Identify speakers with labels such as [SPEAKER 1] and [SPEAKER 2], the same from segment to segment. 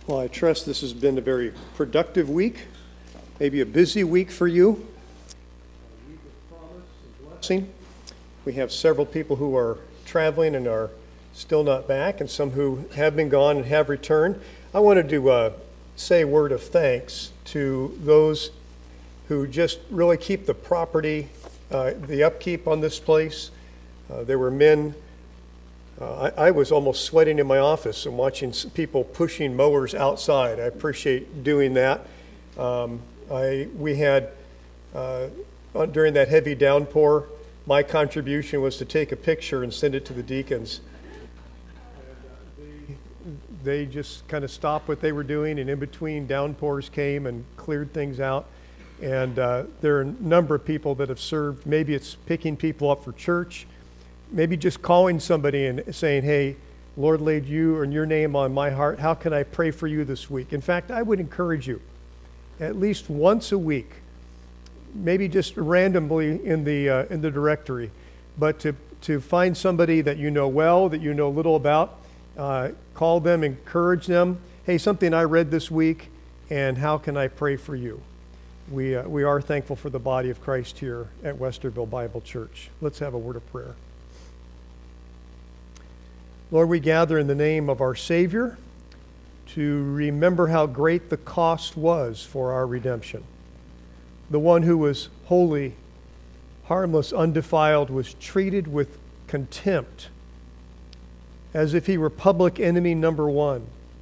[SPEAKER 1] Well, I trust this has been a very productive week, maybe a busy week for you. A week of promise and blessing. We have several people who are traveling and are still not back, and some who have been gone and have returned. I wanted to say a word of thanks to those who just really keep the property, the upkeep on this place. There were men. I was almost sweating in my office and watching people pushing mowers outside. I appreciate doing that. We had, during that heavy downpour, my contribution was to take a picture and send it to the deacons. And, they just kind of stopped what they were doing, and in between downpours came and cleared things out. And there are a number of people that have served. Maybe it's picking people up for church. Maybe just calling somebody and saying, hey, Lord laid you and your name on my heart. How can I pray for you this week? In fact, I would encourage you, at least once a week, maybe just randomly in the directory, but to find somebody that you know well, that you know little about, call them, encourage them. Hey, something I read this week, and how can I pray for you? We are thankful for the body of Christ here at Westerville Bible Church. Let's have a word of prayer. Lord, we gather in the name of our Savior to remember how great the cost was for our redemption. The one who was holy, harmless, undefiled, was treated with contempt as if he were public enemy number one.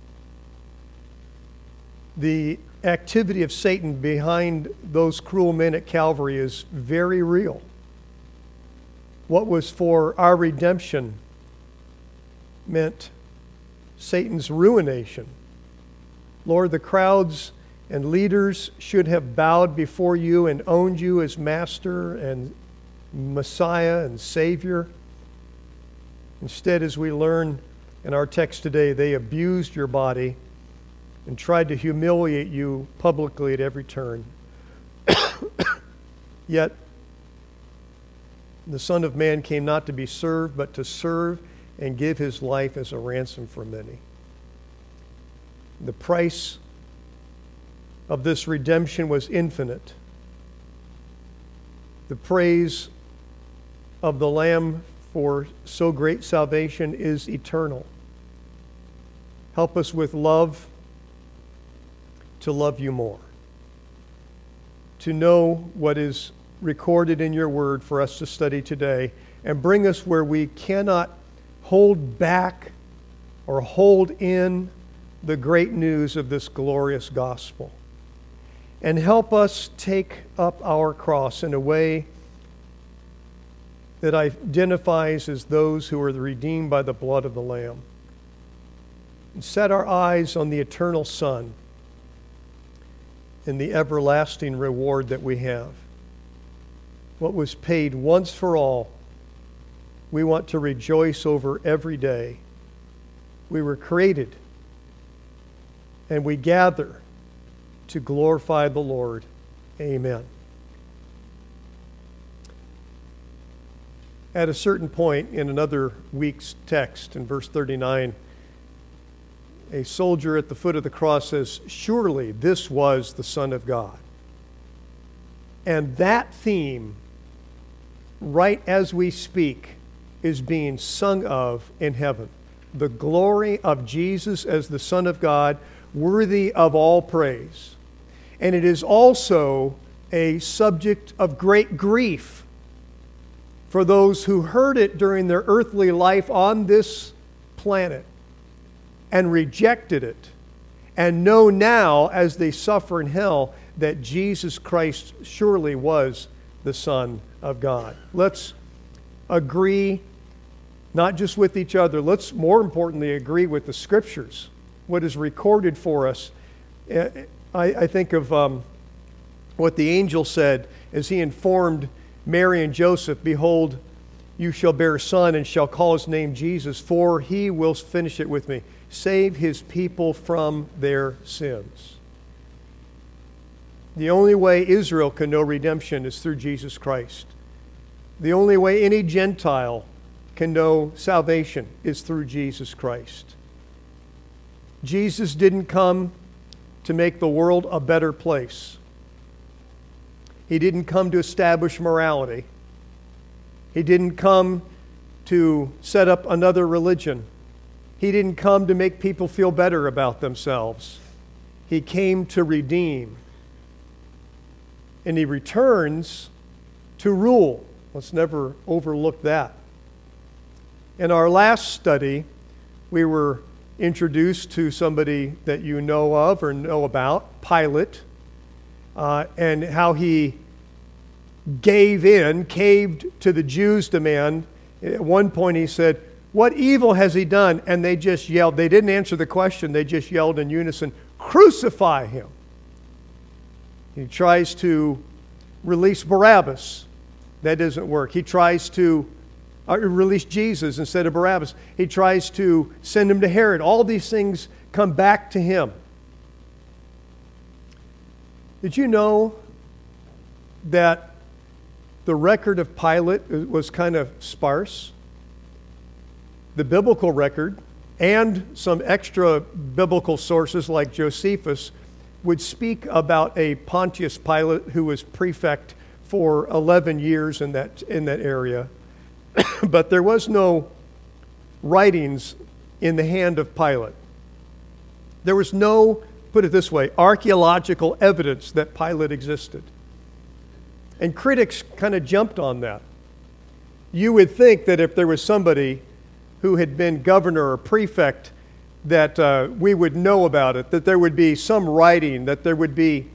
[SPEAKER 1] The activity of Satan behind those cruel men at Calvary is very real. What was for our redemption meant Satan's ruination. Lord, the crowds and leaders should have bowed before you and owned you as Master and Messiah and Savior. Instead, as we learn in our text today, they abused your body and tried to humiliate you publicly at every turn. Yet, the Son of Man came not to be served, but to serve and give his life as a ransom for many. The price of this redemption was infinite. The praise of the Lamb for so great salvation is eternal. Help us with love to love you more, to know what is recorded in your word for us to study today, and bring us where we cannot hold back or hold in the great news of this glorious gospel. And help us take up our cross in a way that identifies as those who are redeemed by the blood of the Lamb. And set our eyes on the eternal Son and the everlasting reward that we have. What was paid once for all, we want to rejoice over every day. We were created and we gather to glorify the Lord. Amen. At a certain point in another week's text, in verse 39, a soldier at the foot of the cross says, surely this was the Son of God. And that theme, right as we speak, is being sung of in heaven. The glory of Jesus as the Son of God, worthy of all praise. And it is also a subject of great grief for those who heard it during their earthly life on this planet and rejected it, and know now as they suffer in hell that Jesus Christ surely was the Son of God. Let's agree not just with each other, let's more importantly agree with the Scriptures, what is recorded for us. I think of what the angel said as he informed Mary and Joseph, behold, you shall bear a son and shall call his name Jesus, for he will, finish it with me, save his people from their sins. The only way Israel can know redemption is through Jesus Christ. The only way any Gentile can know salvation is through Jesus Christ. Jesus didn't come to make the world a better place. He didn't come to establish morality. He didn't come to set up another religion. He didn't come to make people feel better about themselves. He came to redeem. And He returns to rule. Let's never overlook that. In our last study, we were introduced to somebody that you know of or know about, Pilate, and how he caved to the Jews' demand. At one point he said, "What evil has he done?" And they just yelled. They didn't answer the question. They just yelled in unison, "Crucify him." He tries to release Barabbas. That doesn't work. He tries to release Jesus instead of Barabbas. He tries to send him to Herod. All these things come back to him. Did you know that the record of Pilate was kind of sparse? The biblical record and some extra biblical sources like Josephus would speak about a Pontius Pilate who was prefect for 11 years in that area. But there was no writings in the hand of Pilate. There was no, put it this way, archaeological evidence that Pilate existed. And critics kind of jumped on that. You would think that if there was somebody who had been governor or prefect that we would know about it, that there would be some writing, that there would be,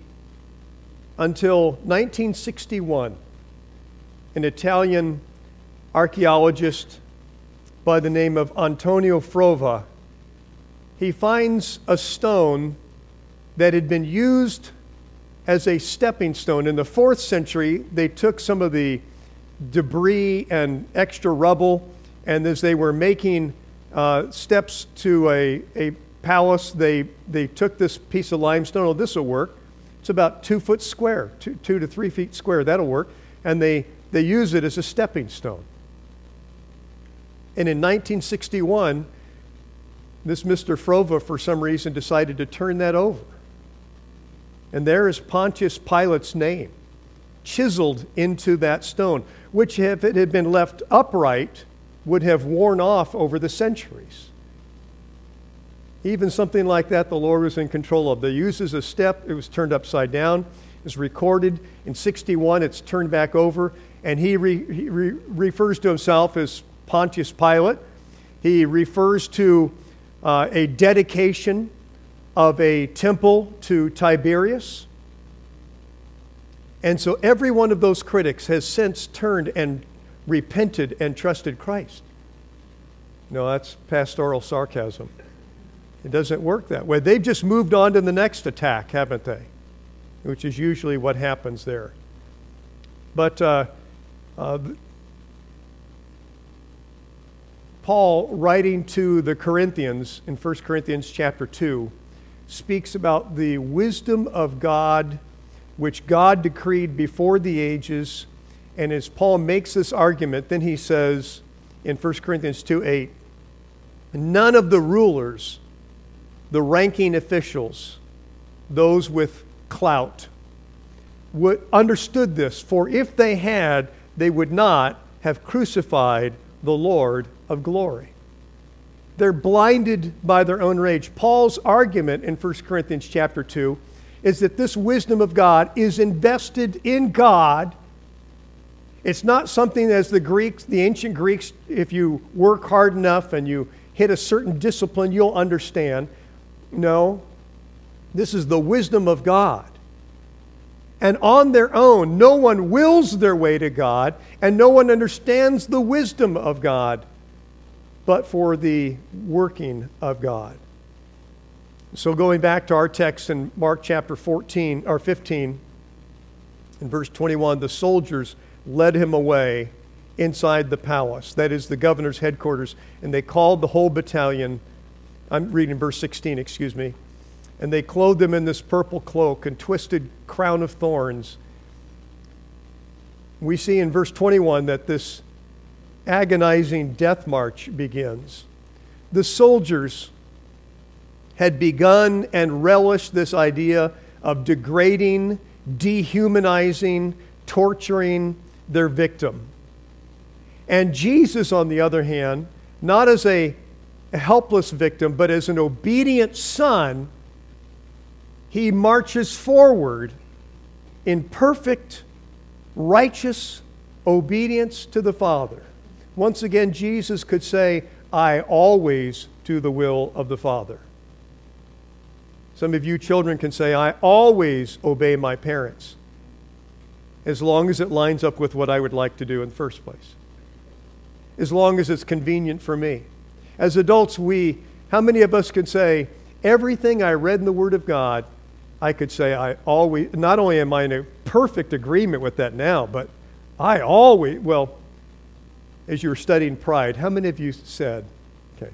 [SPEAKER 1] until 1961, an Italian archaeologist by the name of Antonio Frova, he finds a stone that had been used as a stepping stone. In the 4th century, they took some of the debris and extra rubble, and as they were making steps to a palace, they took this piece of limestone. Oh, this will work. It's about 2 foot square, 2 to 3 feet square. That'll work. And they use it as a stepping stone. And in 1961, this Mr. Frova, for some reason, decided to turn that over. And there is Pontius Pilate's name chiseled into that stone, which, if it had been left upright, would have worn off over the centuries. Even something like that, the Lord was in control of. They used as a step, it was turned upside down. It was recorded. In 61, it's turned back over. And he refers to himself as Pontius Pilate. He refers to a dedication of a temple to Tiberius. And so every one of those critics has since turned and repented and trusted Christ. No, that's pastoral sarcasm. It doesn't work that way. They've just moved on to the next attack, haven't they? Which is usually what happens there. But Paul, writing to the Corinthians in 1 Corinthians chapter 2, speaks about the wisdom of God, which God decreed before the ages. And as Paul makes this argument, then he says in 1 Corinthians 2:8, none of the rulers, the ranking officials, those with clout, understood this, for if they had, they would not have crucified the Lord of glory. They're blinded by their own rage. Paul's argument in 1 Corinthians chapter 2 is that this wisdom of God is invested in God. It's not something as the Greeks, the ancient Greeks, if you work hard enough and you hit a certain discipline, you'll understand. No, this is the wisdom of God. And on their own, no one wills their way to God, and no one understands the wisdom of God, but for the working of God. So going back to our text in Mark chapter 14 or 15, in verse 21, the soldiers led him away inside the palace, that is the governor's headquarters, and they called the whole battalion. I'm reading verse 16, excuse me. And they clothed him in this purple cloak and twisted crown of thorns. We see in verse 21 that this agonizing death march begins. The soldiers had begun and relished this idea of degrading, dehumanizing, torturing their victim. And Jesus, on the other hand, not as a helpless victim, but as an obedient son, he marches forward in perfect, righteous obedience to the Father. Once again, Jesus could say, I always do the will of the Father. Some of you children can say, I always obey my parents, as long as it lines up with what I would like to do in the first place, as long as it's convenient for me. As adults, how many of us can say, everything I read in the Word of God, I could say I always, not only am I in a perfect agreement with that now, but I always, well, as you were studying pride, how many of you said, okay,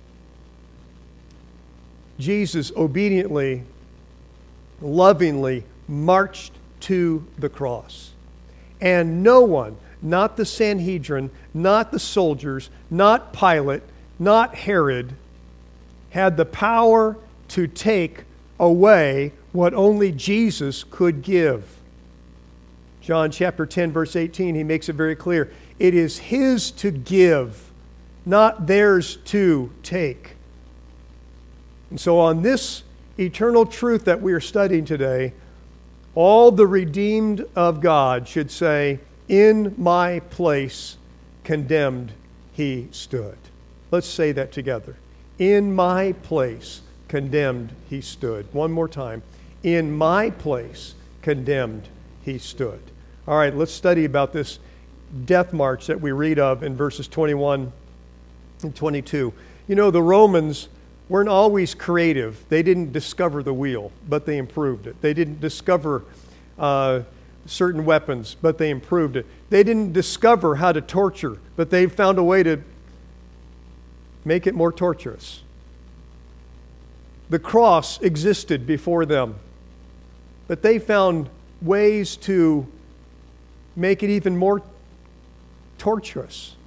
[SPEAKER 1] Jesus obediently, lovingly marched to the cross. And no one, not the Sanhedrin, not the soldiers, not Pilate, not Herod, had the power to take away what only Jesus could give. John chapter 10, verse 18, he makes it very clear. It is his to give, not theirs to take. And so on this eternal truth that we are studying today, all the redeemed of God should say, in my place condemned he stood. Let's say that together. In my place condemned he stood. One more time. In my place condemned he stood. All right, let's study about this death march that we read of in verses 21 and 22. You know, the Romans weren't always creative. They didn't discover the wheel, but they improved it. They didn't discover certain weapons, but they improved it. They didn't discover how to torture, but they found a way to make it more torturous. The cross existed before them, but they found ways to make it even more torturous.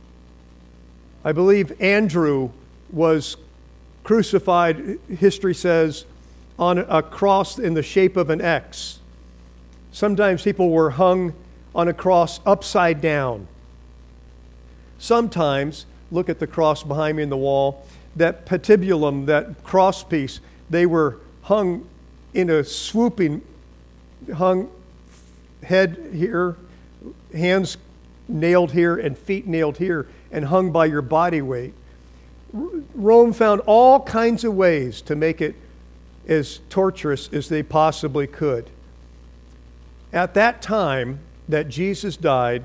[SPEAKER 1] I believe Andrew was crucified, history says, on a cross in the shape of an X. Sometimes people were hung on a cross upside down. Sometimes, look at the cross behind me in the wall, that patibulum, that cross piece, they were hung in a swooping, hung head here, hands nailed here, and feet nailed here, and hung by your body weight. Rome found all kinds of ways to make it as torturous as they possibly could. At that time that Jesus died,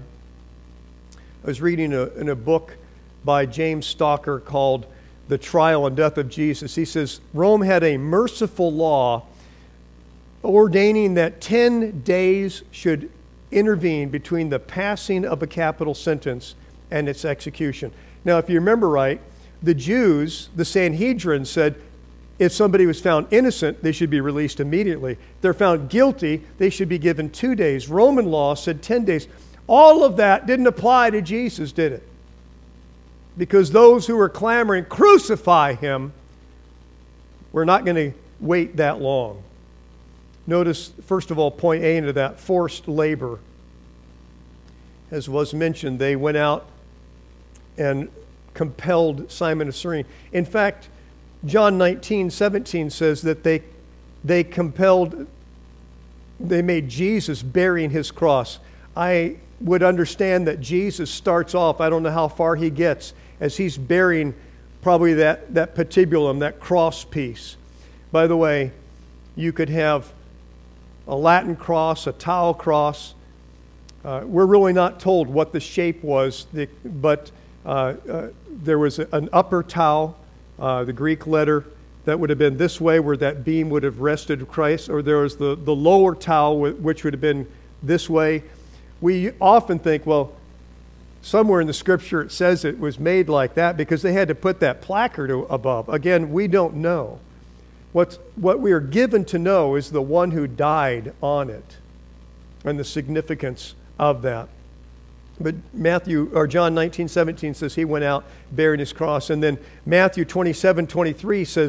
[SPEAKER 1] I was reading in a book by James Stalker called The Trial and Death of Jesus. He says, Rome had a merciful law ordaining that 10 days should intervene between the passing of a capital sentence and its execution. Now, if you remember right, the Jews, the Sanhedrin, said if somebody was found innocent, they should be released immediately. If they're found guilty, they should be given 2 days. Roman law said 10 days. All of that didn't apply to Jesus, did it? Because those who were clamoring, crucify him, were not going to wait that long. Notice, first of all, point A into that, forced labor. As was mentioned, they went out and compelled Simon of Cyrene. In fact, John 19:17 says that they made Jesus bearing his cross. I would understand that Jesus starts off, I don't know how far he gets, as he's bearing probably that patibulum, that cross piece. By the way, you could have a Latin cross, a tau cross. We're really not told what the shape was, but there was an upper tau, the Greek letter, that would have been this way, where that beam would have rested Christ, or there was the lower tau, which would have been this way. We often think, well, somewhere in the Scripture it says it was made like that because they had to put that placard above. Again, we don't know. What we are given to know is the one who died on it and the significance of that. But John 19:17 says he went out bearing his cross. And then Matthew 27:23 says,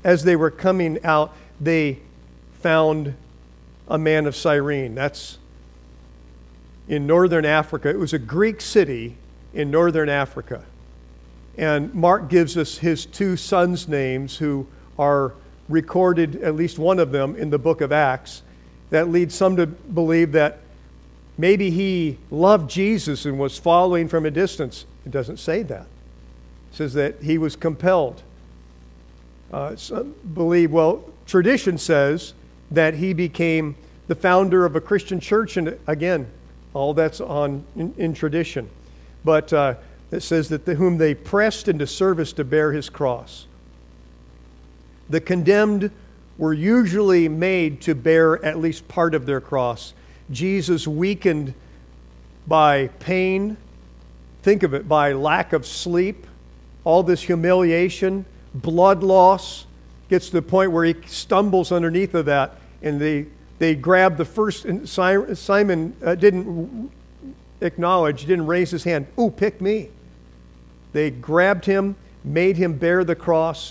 [SPEAKER 1] as they were coming out, they found a man of Cyrene. That's in northern Africa. It was a Greek city in northern Africa. And Mark gives us his two sons' names who are recorded, at least one of them, in the book of Acts. That leads some to believe that maybe he loved Jesus and was following from a distance. It doesn't say that. It says that he was compelled. Some believe, tradition says that he became the founder of a Christian church. And again, all that's in tradition. But it says that whom they pressed into service to bear his cross. The condemned were usually made to bear at least part of their cross. Jesus, weakened by pain, think of it, by lack of sleep, all this humiliation, blood loss, gets to the point where he stumbles underneath of that, and they grab the first, and Simon didn't acknowledge, didn't raise his hand. Ooh, pick me. They grabbed him, made him bear the cross,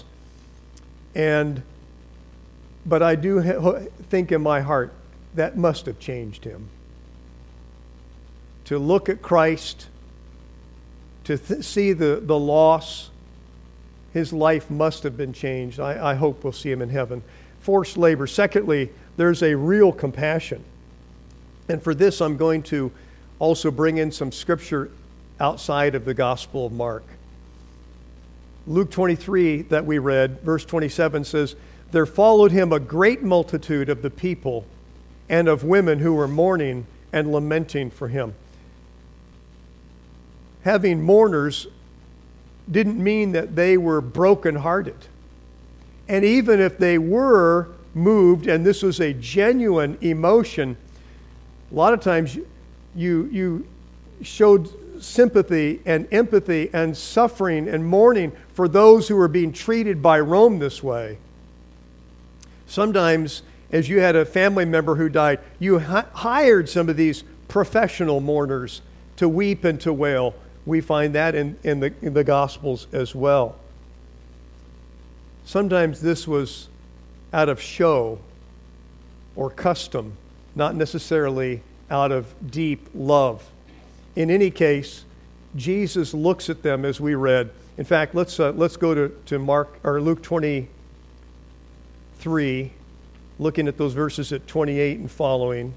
[SPEAKER 1] but I do think in my heart that must have changed him. To look at Christ, to see the loss, his life must have been changed. I hope we'll see him in heaven. Forced labor. Secondly, there's a real compassion. And for this, I'm going to also bring in some scripture outside of the Gospel of Mark. Luke 23 that we read, verse 27 says, "There followed him a great multitude of the people and of women who were mourning and lamenting for him." Having mourners didn't mean that they were brokenhearted. And even if they were moved, and this was a genuine emotion, a lot of times you showed sympathy and empathy and suffering and mourning for those who were being treated by Rome this way. Sometimes, as you had a family member who died, you hired some of these professional mourners to weep and to wail. We find that in the Gospels as well. Sometimes this was out of show or custom, not necessarily out of deep love. In any case, Jesus looks at them as we read. In fact, let's go to Mark or Luke 23, looking at those verses at 28 and following.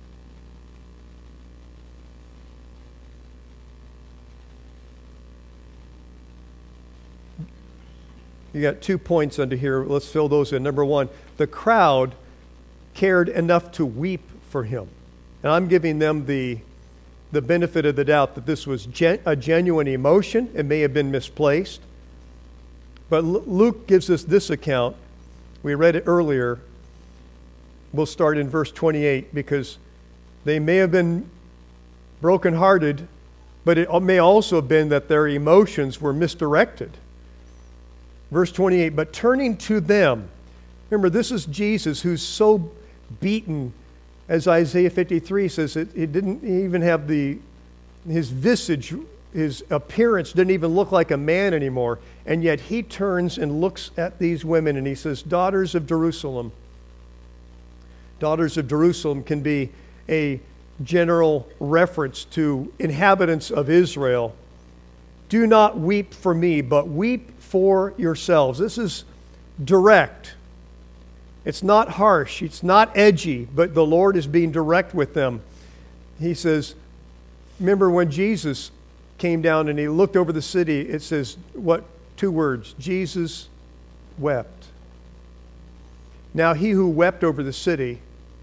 [SPEAKER 1] You got 2 points under here. Let's fill those in. Number one, the crowd cared enough to weep for him. And I'm giving them the benefit of the doubt that this was a genuine emotion. It may have been misplaced. But Luke gives us this account. We read it earlier. We'll start in verse 28 because they may have been brokenhearted, but it may also have been that their emotions were misdirected. Verse 28, "But turning to them," remember this is Jesus who's so beaten, as Isaiah 53 says, he didn't even have his visage, his appearance didn't even look like a man anymore. And yet he turns and looks at these women and he says, "Daughters of Jerusalem." Daughters of Jerusalem can be a general reference to inhabitants of Israel. "Do not weep for me, but weep for yourselves." This is direct. It's not harsh. It's not edgy, but the Lord is being direct with them. He says, remember when Jesus came down and he looked over the city, it says, what? 2 words, Jesus wept. Now he who wept over the city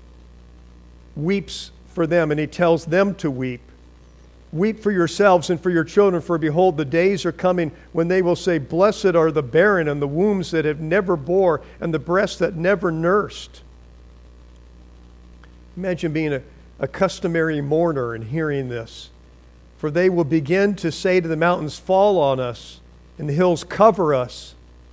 [SPEAKER 1] weeps for them, and he tells them to weep. "Weep for yourselves and for your children, for behold, the days are coming when they will say, Blessed are the barren and the wombs that have never bore and the breasts that never nursed." Imagine being a customary mourner and hearing this. "For they will begin to say to the mountains, Fall on us, and the hills cover us."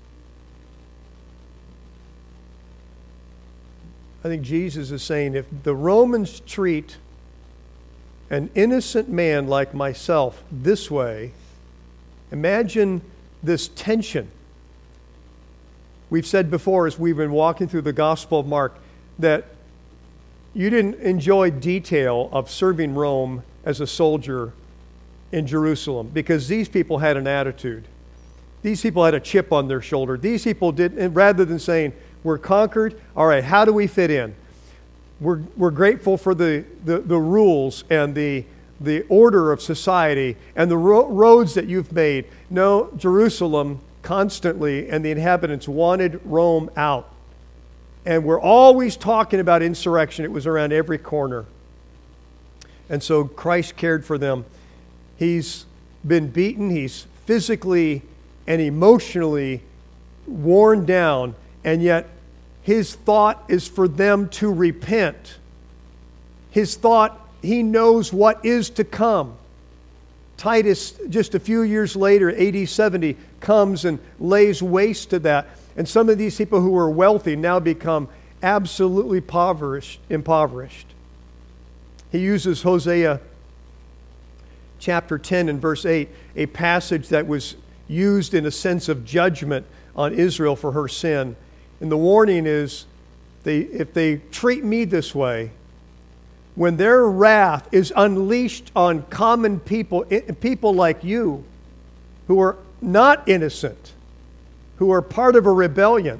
[SPEAKER 1] I think Jesus is saying, if the Romans treat an innocent man like myself this way, imagine this tension. We've said before as we've been walking through the Gospel of Mark that you didn't enjoy detail of serving Rome as a soldier in Jerusalem because these people had an attitude. These people had a chip on their shoulder. These people did, and rather than saying, we're conquered, all right, how do we fit in? We're grateful for the rules and the order of society and the roads that you've made. No, Jerusalem constantly and the inhabitants wanted Rome out. And we're always talking about insurrection. It was around every corner. And so Christ cared for them. He's been beaten. He's physically and emotionally worn down. And yet his thought is for them to repent. His thought, he knows what is to come. Titus, just a few years later, AD 70, comes and lays waste to that. And some of these people who were wealthy now become absolutely impoverished. He uses Hosea chapter 10 and verse 8, a passage that was used in a sense of judgment on Israel for her sin. And the warning is, if they treat me this way, when their wrath is unleashed on common people, people like you, who are not innocent, who are part of a rebellion.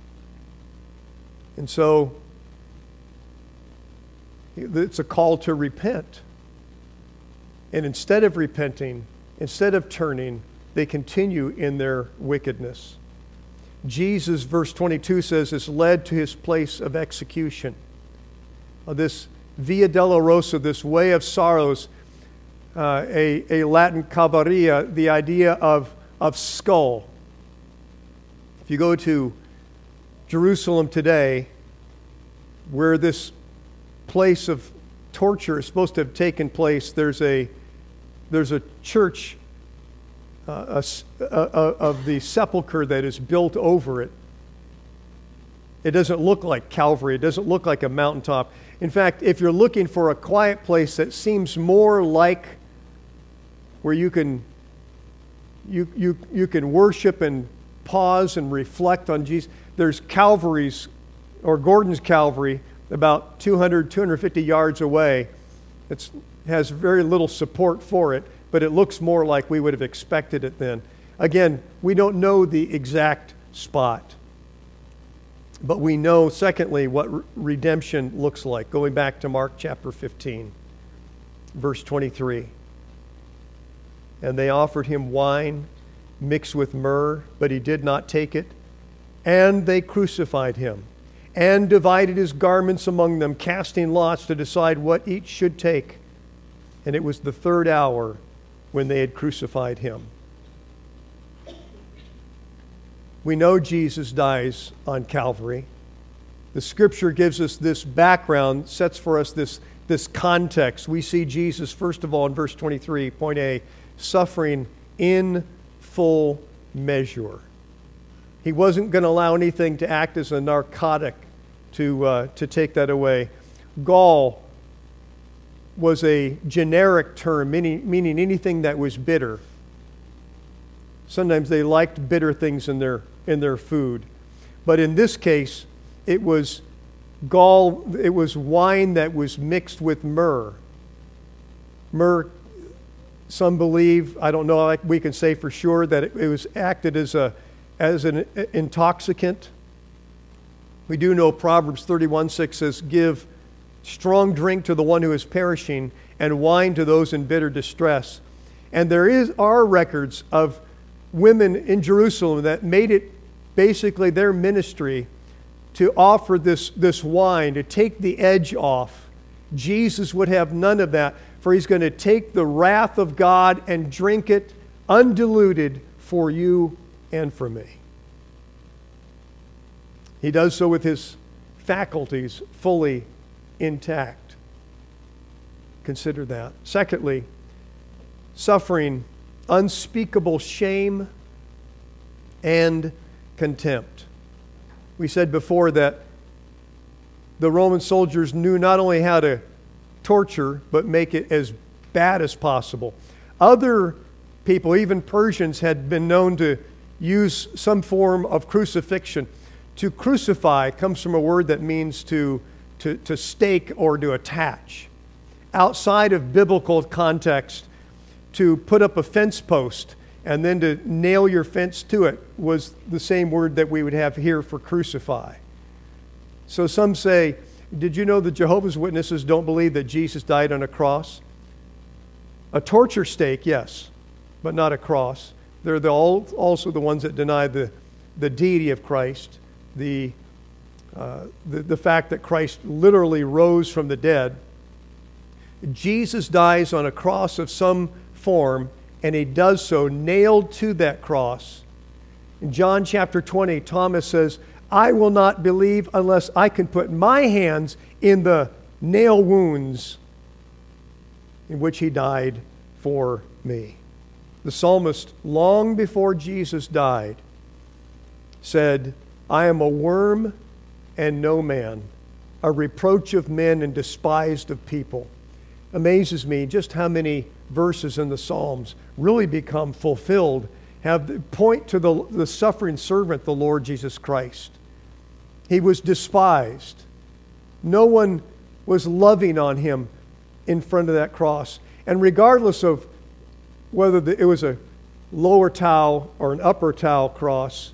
[SPEAKER 1] And so it's a call to repent. And instead of repenting, instead of turning, they continue in their wickedness. Jesus, verse 22 says, is led to his place of execution. This Via Dolorosa, this way of sorrows, a Latin cavaria, the idea of skull. If you go to Jerusalem today, where this place of torture is supposed to have taken place, there's a church of the sepulcher that is built over it. It doesn't look like Calvary. It doesn't look like a mountaintop. In fact, if you're looking for a quiet place that seems more like where you can worship and pause and reflect on Jesus, there's Calvary's or Gordon's Calvary about 250 yards away. It has very little support for it, but it looks more like we would have expected it then. Again, we don't know the exact spot. But we know, secondly, what redemption looks like. Going back to Mark chapter 15, verse 23. And they offered him wine mixed with myrrh, but he did not take it. And they crucified him and divided his garments among them, casting lots to decide what each should take. And it was the third hour when they had crucified him. We know Jesus dies on Calvary. The Scripture gives us this background, sets for us this context. We see Jesus, first of all, in verse 23, point A, suffering in full measure. He wasn't going to allow anything to act as a narcotic to take that away. Gall was a generic term, meaning anything that was bitter. Sometimes they liked bitter things in their food. But in this case, it was gall, it was wine that was mixed with myrrh. Myrrh, some believe, I don't know, we can say for sure that it was acted as an intoxicant. We do know Proverbs 31:6 says, give strong drink to the one who is perishing and wine to those in bitter distress. And there are records of women in Jerusalem that made it basically their ministry to offer this wine, to take the edge off. Jesus would have none of that, for he's going to take the wrath of God and drink it undiluted for you and for me. He does so with his faculties fully intact. Consider that. Secondly, suffering unspeakable shame and contempt. We said before that the Roman soldiers knew not only how to torture, but make it as bad as possible. Other people, even Persians, had been known to use some form of crucifixion. To crucify comes from a word that means to stake or to attach. Outside of biblical context, to put up a fence post and then to nail your fence to it was the same word that we would have here for crucify. So some say, did you know the Jehovah's Witnesses don't believe that Jesus died on a cross? A torture stake, yes, but not a cross. They're also the ones that deny the deity of Christ, the fact that Christ literally rose from the dead. Jesus dies on a cross of some form, and he does so nailed to that cross. In John chapter 20, Thomas says, I will not believe unless I can put my hands in the nail wounds in which he died for me. The psalmist, long before Jesus died, said, I am a worm and no man, a reproach of men and despised of people. Amazes me just how many verses in the Psalms really become fulfilled, point to the suffering servant, the Lord Jesus Christ. He was despised. No one was loving on him in front of that cross. And regardless of whether it was a lower tau or an upper tau cross,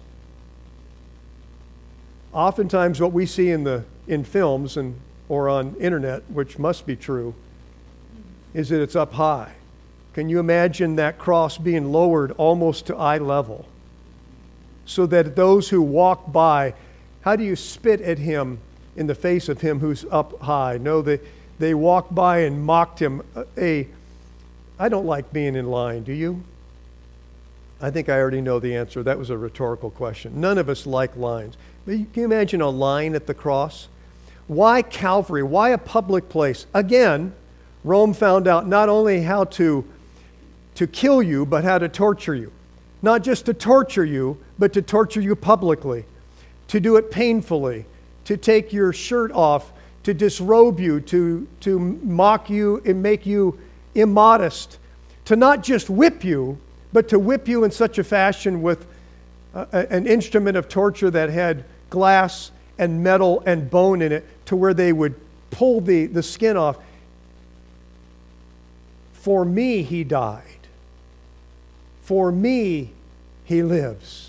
[SPEAKER 1] oftentimes what we see in films or on internet, which must be true, is that it's up high. Can you imagine that cross being lowered almost to eye level? So that those who walk by, how do you spit at him in the face of him who's up high? No, they walked by and mocked him. I don't like being in line, do you? I think I already know the answer. That was a rhetorical question. None of us like lines. But can you imagine a line at the cross? Why Calvary? Why a public place? Again, Rome found out not only how to kill you, but how to torture you. Not just to torture you, but to torture you publicly. To do it painfully. To take your shirt off. To disrobe you. To mock you and make you immodest. To not just whip you, but to whip you in such a fashion with an instrument of torture that had glass and metal and bone in it, to where they would pull the skin off. For me, he died. For me, he lives.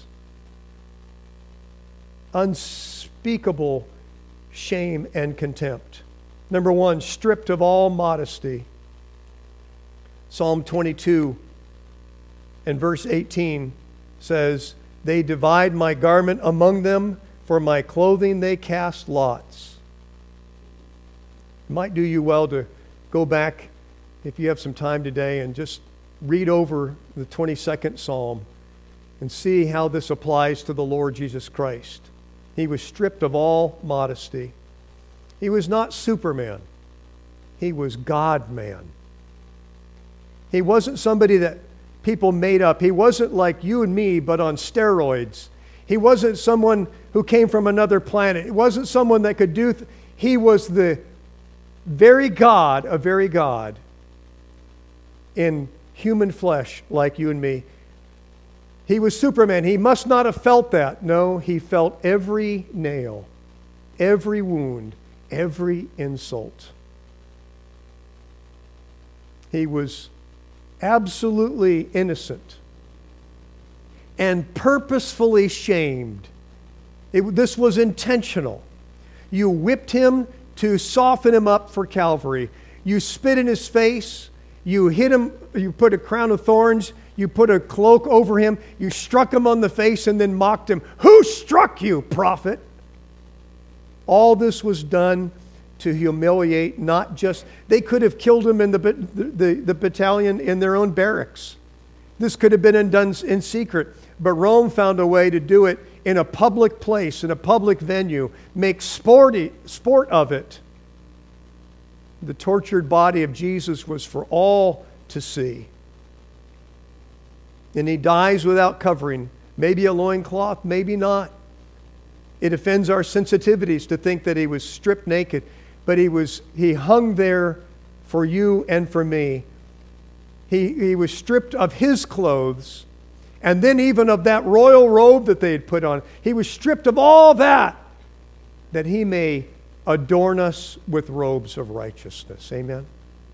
[SPEAKER 1] Unspeakable shame and contempt. Number one, stripped of all modesty. Psalm 22 and verse 18 says, they divide my garment among them, for my clothing they cast lots. It might do you well to go back, if you have some time today, and just read over the 22nd Psalm and see how this applies to the Lord Jesus Christ. He was stripped of all modesty. He was not Superman. He was God-man. He wasn't somebody that people made up. He wasn't like you and me, but on steroids. He wasn't someone who came from another planet. It wasn't someone that could do... He was the very God, a very God, in human flesh like you and me. He was Superman. He must not have felt that. No, he felt every nail, every wound, every insult. He was absolutely innocent and purposefully shamed. This was intentional. You whipped him to soften him up for Calvary. You spit in his face. You hit him. You put a crown of thorns. You put a cloak over him. You struck him on the face and then mocked him. Who struck you, prophet? All this was done to humiliate, not just... They could have killed him in the battalion in their own barracks. This could have been done in secret. But Rome found a way to do it in a public place, in a public venue, make sport of it. The tortured body of Jesus was for all to see. And he dies without covering. Maybe a loincloth, maybe not. It offends our sensitivities to think that he was stripped naked. But he hung there for you and for me. He was stripped of his clothes, And then even of that royal robe that they had put on. He was stripped of all that he may adorn us with robes of righteousness. Amen?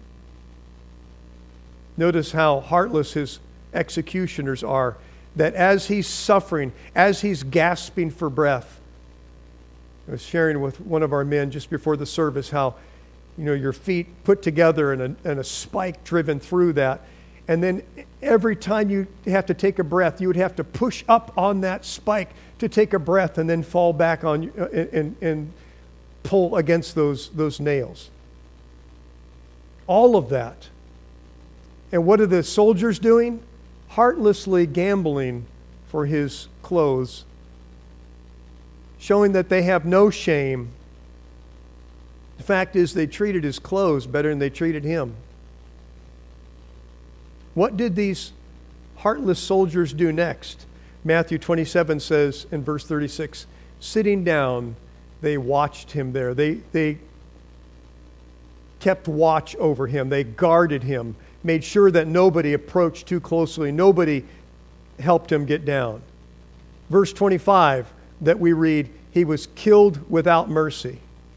[SPEAKER 1] Notice how heartless his executioners are, that as he's suffering, as he's gasping for breath. I was sharing with one of our men just before the service how, your feet put together and a spike driven through that. And then every time you have to take a breath, you would have to push up on that spike to take a breath and then fall back on and pull against those nails. All of that. And what are the soldiers doing? Heartlessly gambling for his clothes, showing that they have no shame. The fact is, they treated his clothes better than they treated him. What did these heartless soldiers do next? Matthew 27 says in verse 36, sitting down, they watched him there. They kept watch over him. They guarded him, made sure that nobody approached too closely. Nobody helped him get down. Verse 25 that we read, he was killed without mercy.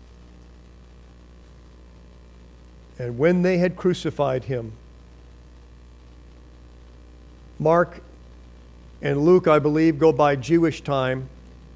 [SPEAKER 1] And when they had crucified him, Mark and Luke, I believe, go by Jewish time.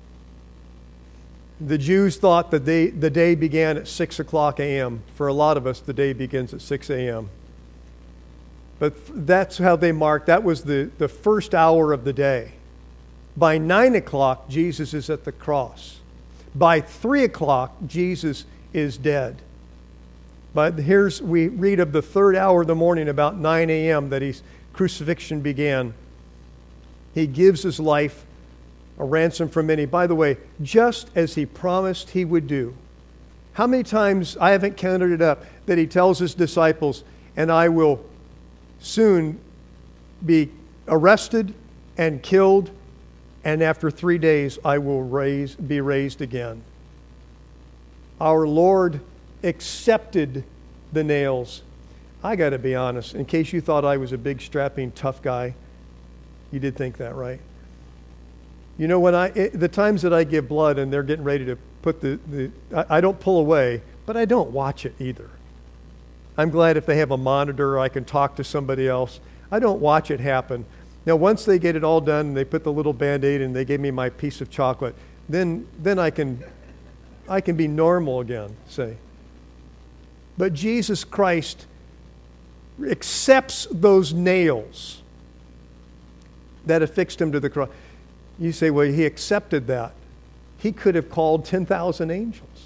[SPEAKER 1] The Jews thought that the day began at 6 o'clock a.m. For a lot of us, the day begins at 6 a.m. But that's how they marked. That was the first hour of the day. By 9 o'clock, Jesus is at the cross. By 3 o'clock, Jesus is dead. But we read of the third hour of the morning, about 9 a.m., that his crucifixion began. He gives his life a ransom for many. By the way, just as he promised he would do. How many times, I haven't counted it up, that he tells his disciples, and I will soon be arrested and killed, and after 3 days I will be raised again. Our Lord accepted the nails. I got to be honest, in case you thought I was a big, strapping, tough guy, you did think that, right? The times that I give blood and they're getting ready to put I don't pull away, but I don't watch it either. I'm glad if they have a monitor, I can talk to somebody else. I don't watch it happen. Now, once they get it all done and they put the little Band-Aid and they give me my piece of chocolate, then I can be normal again, say. But Jesus Christ accepts those nails that affixed him to the cross. You say, well, he accepted that. He could have called 10,000 angels.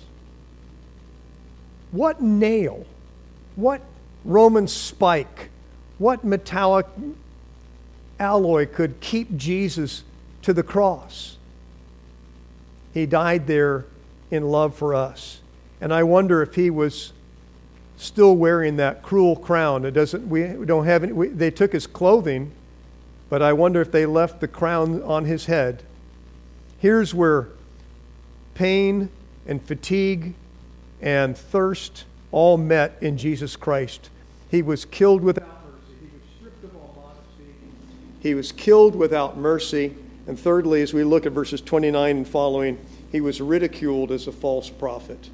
[SPEAKER 1] What nail? What Roman spike? What metallic alloy could keep Jesus to the cross? He died there in love for us. And I wonder if he was still wearing that cruel crown. We don't have any. They took his clothing, but I wonder if they left the crown on his head. Here's where pain and fatigue and thirst all met in Jesus Christ. He was killed without mercy. He was stripped of all modesty. He was killed without mercy. And thirdly, as we look at verses 29 and following, he was ridiculed as a false prophet.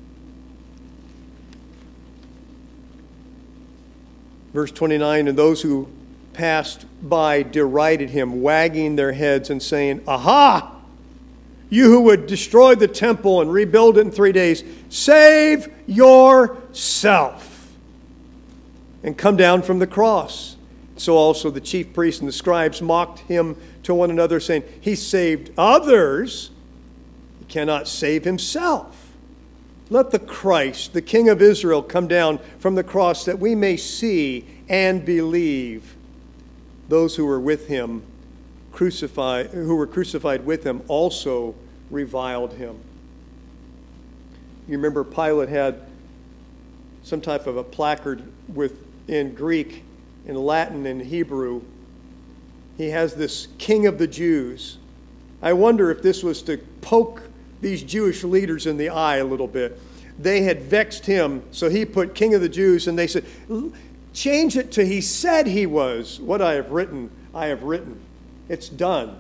[SPEAKER 1] Verse 29, and those who passed by derided him, wagging their heads and saying, "Aha! You who would destroy the temple and rebuild it in 3 days, save yourself and come down from the cross." So also the chief priests and the scribes mocked him to one another, saying, "He saved others, he cannot save himself. Let the Christ, the King of Israel, come down from the cross that we may see and believe." Those who were with him, who were crucified with him, also reviled him. You remember Pilate had some type of a placard in Greek, in Latin, and Hebrew. He has this King of the Jews. I wonder if this was to poke these Jewish leaders in the eye a little bit. They had vexed him, so he put King of the Jews, and they said, change it to he said he was. What I have written, I have written. It's done.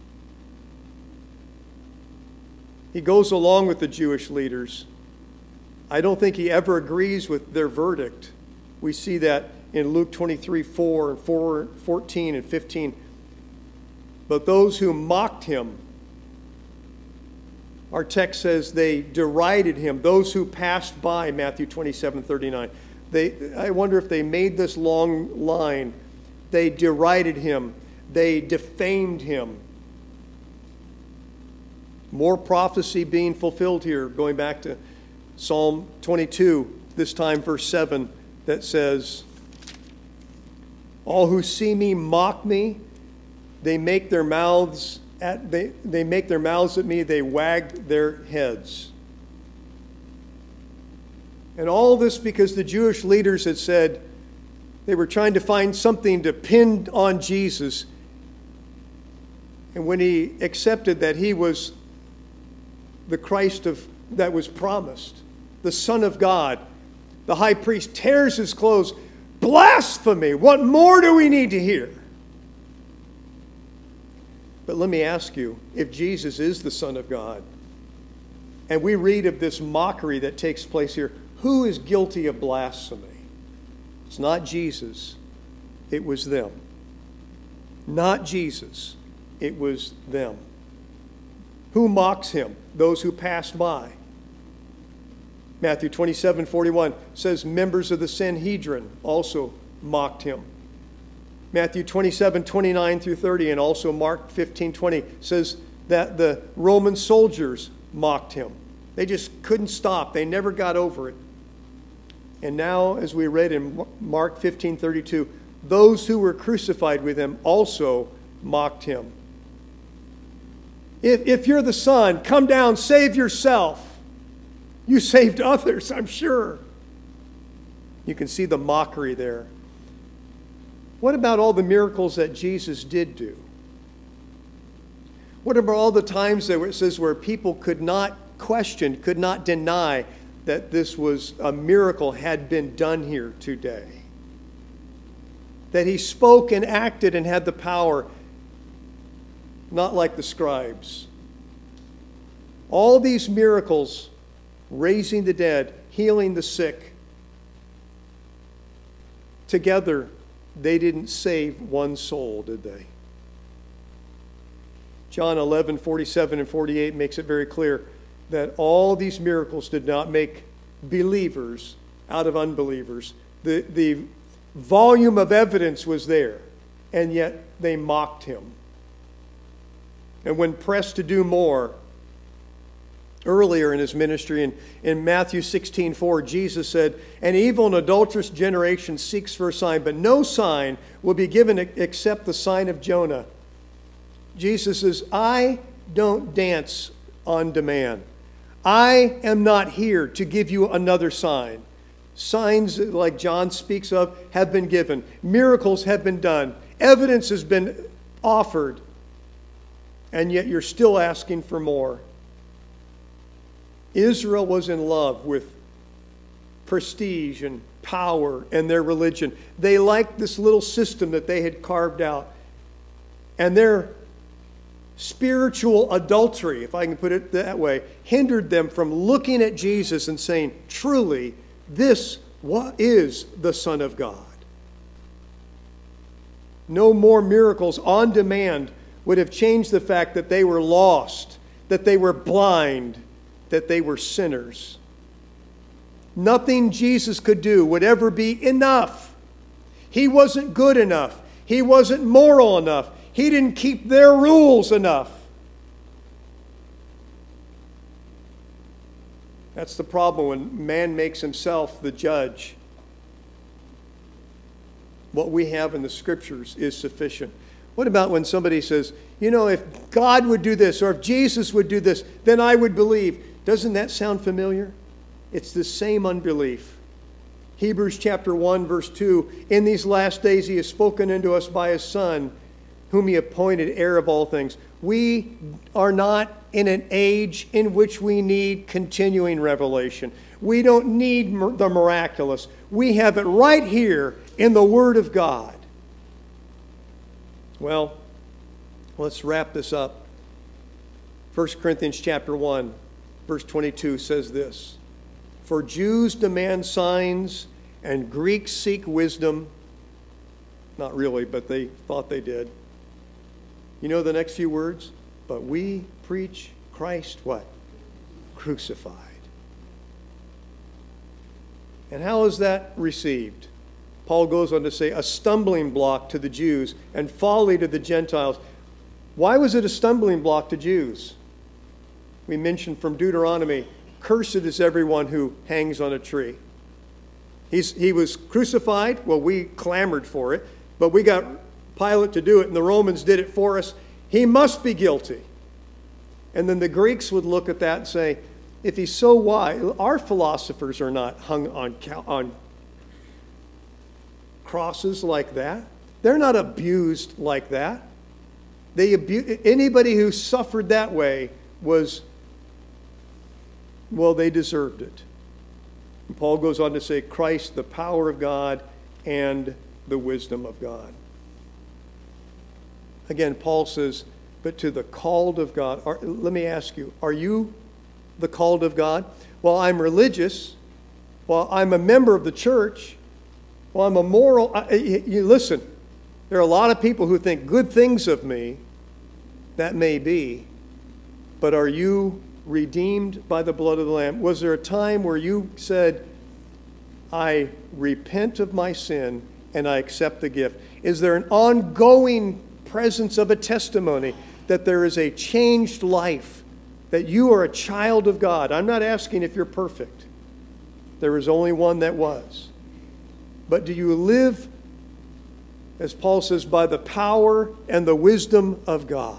[SPEAKER 1] He goes along with the Jewish leaders. I don't think he ever agrees with their verdict. We see that in Luke 23:4 and 14 and 15. But those who mocked him, our text says they derided him. Those who passed by, Matthew 27:39. I wonder if they made this long line. They derided him. They defamed him. More prophecy being fulfilled here, going back to Psalm 22, this time verse 7, that says, all who see me mock me. They make their mouths at me, they wag their heads. And all this because the Jewish leaders had said they were trying to find something to pin on Jesus. And when he accepted that he was the Christ that was promised, the Son of God, the high priest tears his clothes. Blasphemy! What more do we need to hear? But let me ask you, if Jesus is the Son of God, and we read of this mockery that takes place here, who is guilty of blasphemy? It's not Jesus. It was them. Not Jesus. It was them. Who mocks him? Those who passed by. Matthew 27:41 says members of the Sanhedrin also mocked him. Matthew 27:29 through 30 and also Mark 15:20 says that the Roman soldiers mocked him. They just couldn't stop. They never got over it. And now, as we read in Mark 15:32, those who were crucified with him also mocked him. If you're the Son, come down, save yourself. You saved others, I'm sure. You can see the mockery there. What about all the miracles that Jesus did do? What about all the times that it says where people could not question, could not deny that this was a miracle had been done here today? That he spoke and acted and had the power, not like the scribes. All these miracles, raising the dead, healing the sick, together they didn't save one soul, did they? John 11:47 and 48 makes it very clear that all these miracles did not make believers out of unbelievers. The volume of evidence was there, and yet they mocked him. And when pressed to do more, earlier in his ministry, in Matthew 16:4, Jesus said, "An evil and adulterous generation seeks for a sign, but no sign will be given except the sign of Jonah." Jesus says, I don't dance on demand. I am not here to give you another sign. Signs like John speaks of have been given. Miracles have been done. Evidence has been offered. And yet you're still asking for more. Israel was in love with prestige and power and their religion. They liked this little system that they had carved out. And their spiritual adultery, if I can put it that way, hindered them from looking at Jesus and saying, truly, this is the Son of God. No more miracles on demand would have changed the fact that they were lost, that they were blind, that they were sinners. Nothing Jesus could do would ever be enough. He wasn't good enough. He wasn't moral enough. He didn't keep their rules enough. That's the problem when man makes himself the judge. What we have in the Scriptures is sufficient. What about when somebody says, if God would do this or if Jesus would do this, then I would believe. Doesn't that sound familiar? It's the same unbelief. Hebrews chapter 1, verse 2, in these last days he has spoken unto us by his Son, whom he appointed heir of all things. We are not in an age in which we need continuing revelation. We don't need the miraculous. We have it right here in the Word of God. Well, Let's wrap this up. 1 Corinthians chapter 1, verse 22 says this: "For Jews demand signs, and Greeks seek wisdom." Not really, but they thought they did. You know the next few words? "But we preach Christ," what? Crucified. And how is that received? Paul goes on to say, a stumbling block to the Jews and folly to the Gentiles. Why was it a stumbling block to Jews? We mentioned from Deuteronomy, "Cursed is everyone who hangs on a tree." He was crucified. Well, we clamored for it, but we got Pilate to do it, and the Romans did it for us. He must be guilty. And then the Greeks would look at that and say, if he's so wise, our philosophers are not hung on crosses like that. They're not abused like that. Anybody who suffered that way they deserved it. And Paul goes on to say, Christ, the power of God and the wisdom of God. Again, Paul says, but to the called of God. Let me ask you, are you the called of God? Well, I'm religious. Well, I'm a member of the church. Well, I'm a moral. Listen, there are a lot of people who think good things of me. That may be. But are you redeemed by the blood of the Lamb? Was there a time where you said, I repent of my sin and I accept the gift? Is there an ongoing presence of a testimony that there is a changed life, that you are a child of God? I'm not asking if you're perfect. There is only one that was. But do you live, as Paul says, by the power and the wisdom of God?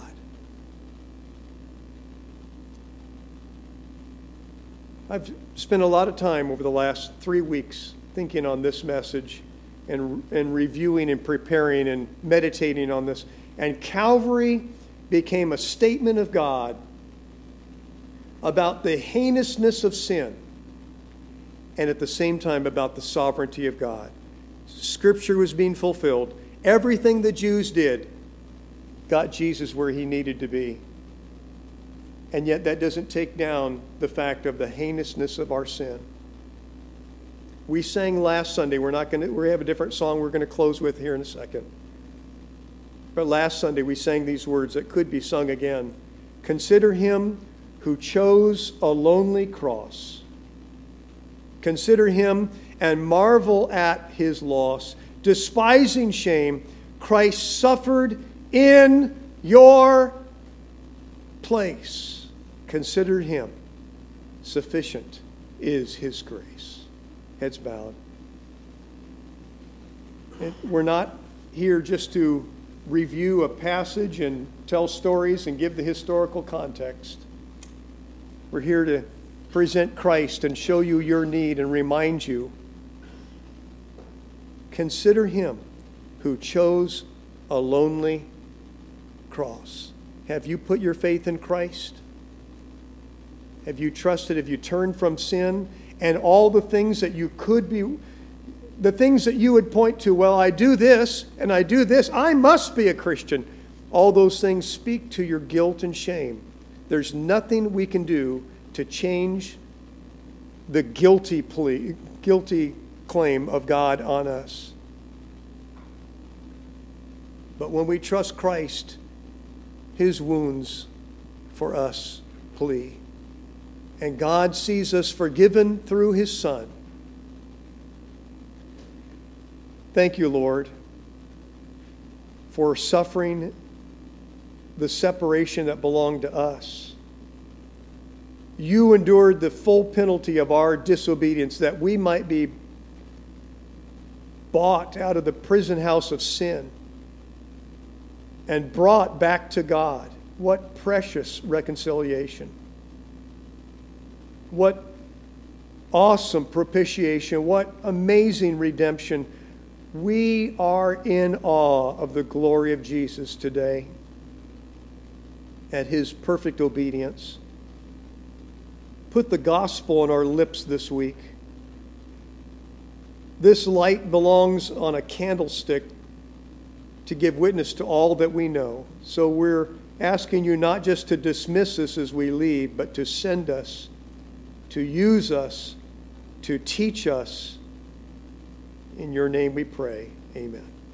[SPEAKER 1] I've spent a lot of time over the last 3 weeks thinking on this message and reviewing and preparing and meditating on this. And Calvary became a statement of God about the heinousness of sin and at the same time about the sovereignty of God. Scripture was being fulfilled. Everything the Jews did got Jesus where he needed to be. And yet that doesn't take down the fact of the heinousness of our sin. We sang last Sunday. We have a different song we're going to close with here in a second. But last Sunday we sang these words that could be sung again. Consider him who chose a lonely cross. Consider him and marvel at his loss. Despising shame, Christ suffered in your place. Consider him. Sufficient is his grace. Heads bowed. And we're not here just to review a passage and tell stories and give the historical context. We're here to present Christ and show you your need and remind you. Consider him who chose a lonely cross. Have you put your faith in Christ? Have you trusted? Have you turned from sin and all the things that you could be, the things that you would point to, well, I do this and I do this, I must be a Christian. All those things speak to your guilt and shame. There's nothing we can do to change the guilty claim of God on us. But when we trust Christ, his wounds for us plea. And God sees us forgiven through his Son. Thank you, Lord, for suffering the separation that belonged to us. You endured the full penalty of our disobedience that we might be bought out of the prison house of sin and brought back to God. What precious reconciliation. What awesome propitiation. What amazing redemption. We are in awe of the glory of Jesus today at his perfect obedience. Put the gospel on our lips this week. This light belongs on a candlestick to give witness to all that we know. So we're asking you not just to dismiss us as we leave, but to send us, to use us, to teach us. In your name we pray. Amen.